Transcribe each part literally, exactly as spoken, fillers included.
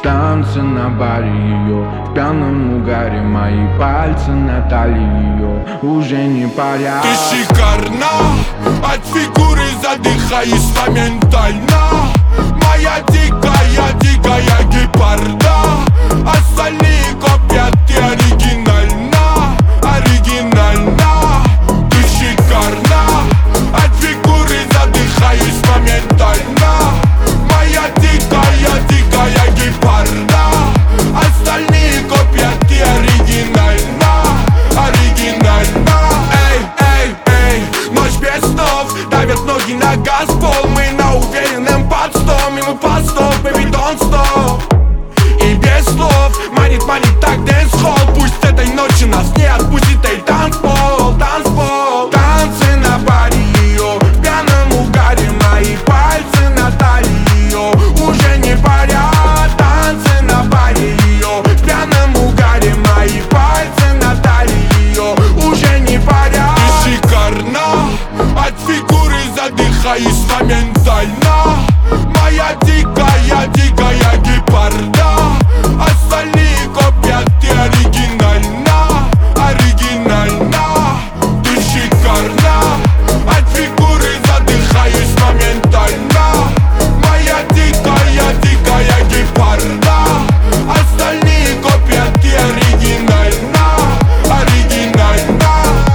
Танцы на баре ее, в пьяном угаре мои пальцы на талии ее уже не парят. Ты шикарна, от фигуры задыхаюсь моментально. Моя дикая, дикая гепарда. Остальные копят, ты оригинальна, оригинальна. Ты шикарна, от фигуры задыхаюсь моментально. Моя дикая, дикая гепарда. Остальные копят, ты оригинальна, оригинальна. Эй, эй, эй, ночь без снов, давят ноги на газ, пол. Мы на уверенном подстом, и мы под стоп, baby, don't stop. И без слов, манит, манит так дэнс-холл. Пусть этой ночи нас не отпустит, эй, танцпол, танцпол. Танцы на баре ее, в пьяном угаре мои пальцы на талии ее уже не парят. Танцы на баре ее, в пьяном угаре мои пальцы на талии ее уже не парят. Ты шикарна, от фигуры задыхаюсь моментально. Моя дикая, дикая гепарда. Остальные копят, ты оригинальна, оригинальна. Ты шикарна, от фигуры задыхаюсь моментально. Моя дикая, дикая гепарда. Остальные копят, ты оригинальна, оригинальна.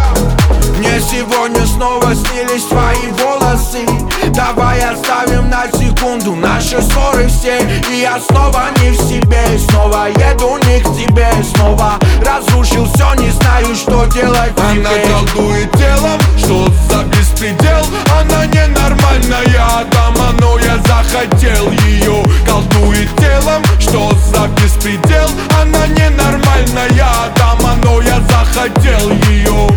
Мне сегодня снова снились твои волосы. Давай оставим на секунду наши ссоры все. И я снова не в себе, снова еду не к тебе. Снова разрушил все, не знаю, что делать теперь. Она колдует телом, что за беспредел. Она ненормальная дама, но я захотел ее. Колдует телом, что за беспредел. Она ненормальная дама, но я захотел ее.